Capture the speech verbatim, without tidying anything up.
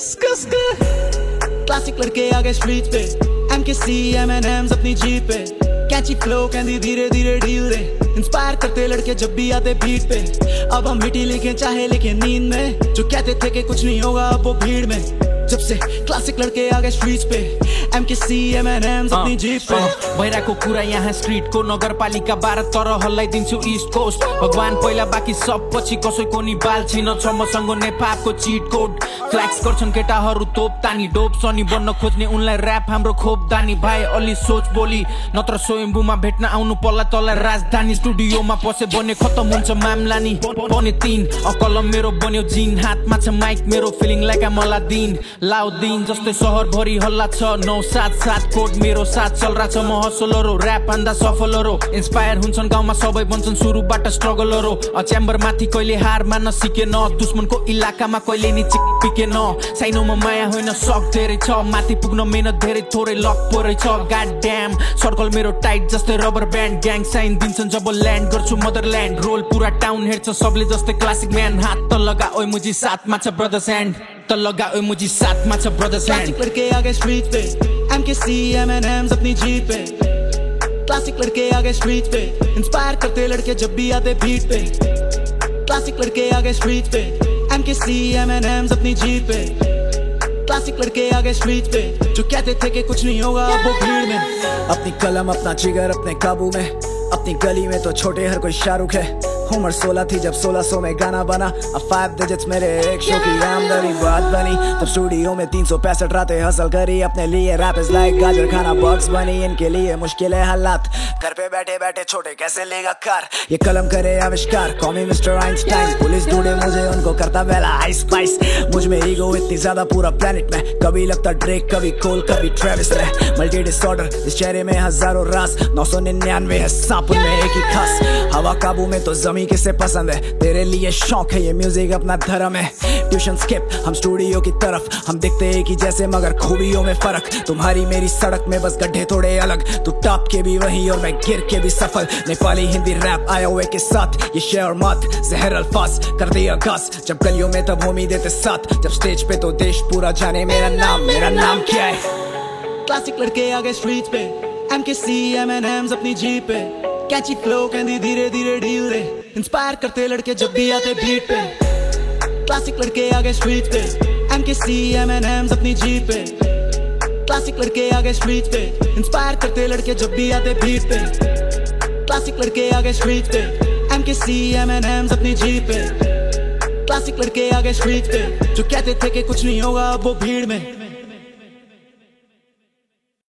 Classic लड़के आ गए स्ट्रीट पे, M K C M N एम्स अपनी जीप पे, कैची फ्लो कहती धीरे धीरे ढील दे, इंस्पायर करते लड़के जब भी आते बीट पे। अब हम मिट्टी लिखे चाहे लिखे नींद में, जो कहते थे कि कुछ नहीं होगा अब वो भीड़ में। जब से क्लासिक लड़के आ गए स्ट्रीट पे, M K C M N एम्स अपनी जीप पे। भइरहेको कुरा यहाँ स्ट्रीट को, नगरपालिका बाह्र तर हल्लाइदिन्छु इस्ट कोस्ट। भगवान पहिला बाँकी सब पछि, कसैको नि बाल छिन छ मसँग नेपालको चिट कोड। फ्ल्याक्स गर्छन् केटाहरू तोप तानी, डोप सनी बन्न खोज्ने उनलाई ऱ्याप हाम्रो खोप दानी। भाइ अलि सोच बोली नत्र स्वयम्भूमा भेट्न आउनु पर्ला तँलाई राजधानी। स्टुडियोमा पसे बने खतम हुन्छ मामला नि, बने तीन अकलम मेरो बन्यो जिन, हातमा छ माइक मेरो फिलिङ लाइक आम अलादिन। लाउदिन जस्तै सहर भरि हल्ला छ, नौ सात सात कोड मेरो साथ चलरा छ। म हसलरो ऱ्याप भन्दा सफलरो, इन्स्पायर हुन्छन् गाउँमा सबै बन्छन् सुरुबाट स्ट्रगलरो। च्याम्बर माथि कहिले हार मान्न सिकेन, दुश्मनको इलाकामा कहिले नि चिक पिकेन। साइनोमा माया होइन सक धेरै छ, माथि पुग्न मेहनत धेरै थोरै लक परै छ। गाड ड्याम सर्कल मेरो टाइट जस्तै रबर ब्यान्ड, ग्याङ साइन दिन्छन् जब ल्यान्ड गर्छु मदरल्यान्ड। रोल पुरा टाउन हेर्छ सबले जस्तै क्लासिक म्यान, हात त लगा ओइ मुजी साथमा छ ब्रदर्स ह्यान्ड, त लगा ओइ मुजी साथमा छ ब्रदर्स ह्यान्ड। क्लासिक लड़के आ गए स्ट्रीट पे, M K C M N एम्स अपनी जीप पे। क्लासिक लड़के आ गए स्ट्रीट पे, इंस्पायर करते लड़के जब भी आते बीट पे। क्लासिक लड़के आ गए स्ट्रीट पे, M K C M N एम्स अपनी जीप पे। क्लासिक लड़के आ गए स्ट्रीट पे, जो कहते थे कि कुछ नहीं होगा अब वो भीड़ में। अपनी कलम अपना जिगर अपने काबू में, अपनी गली में तो छोटे हर कोई शाहरुख है। उम्र सोलह थी जब सोलह सौ में गाना बना, अब फाइव डिजिट्स मेरे एक शो की आमदनी बात बनी। तब स्टूडियो में तीन सौ पैंसठ रातें हसल करी, अपने लिए रैप इज लाइक गाजर खाना बॉक्स बनी। इनके लिए मुश्किल है हालात, घर पे बैठे बैठे छोटे कैसे लेगा कार। ये कलम करे आविष्कार, call me mister Einstein. Police ढूंढे मुझे उनको करता बेला आइस स्पाइस। मुझ में ईगो इतनी ज्यादा पूरा प्लेनेट में, कभी लगता ड्रेक कभी कोल कभी ट्रेविस रे। मल्टी डिसऑर्डर इस चेहरे में हजारों राज, नौ सौ निन्यानवे है सांप में एक ही खास। हवा काबू में तो जमी किसे पसंद है, तेरे लिए शौक है ये म्यूजिक अपना धर्म है। ट्यूशन स्किप हम स्टूडियो की तरफ, हम दिखते एक ही जैसे मगर खूबियों में फर्क। तुम्हारी मेरी सड़क में बस गड्ढे थोड़े अलग, तू टॉप के भी वही और मैं गिर के भी सफल। नेपाली हिंदी रैप आया हुए के साथ, ये शेर मत जहर अल्फाज कर दिया घास। जब गलियों में तब होमी देते साथ, जब स्टेज पे तो देश पूरा जाने मेरा नाम, मेरा नाम क्या है। क्लासिक लड़के आ गए स्ट्रीट पे, M K C M N एम्स अपनी जीप पे। कैची फ्लो कहती धीरे धीरे ढील दे, इंस्पायर करते लड़के जब भी आते बीट पे। क्लासिक लड़के आ गए स्ट्रीट पे, M K C M N एम्स अपनी जीप पे। क्लासिक लड़के आ गए स्ट्रीट पे, इंस्पायर करते लड़के जब भी आते बीट पे। क्लासिक लड़के आ गए स्ट्रीट पे, M K C M N एम्स अपनी जीप पे। क्लासिक लड़के आ गए स्ट्रीट पे, जो कहते थे कि कुछ नहीं होगा अब वो भीड़ में।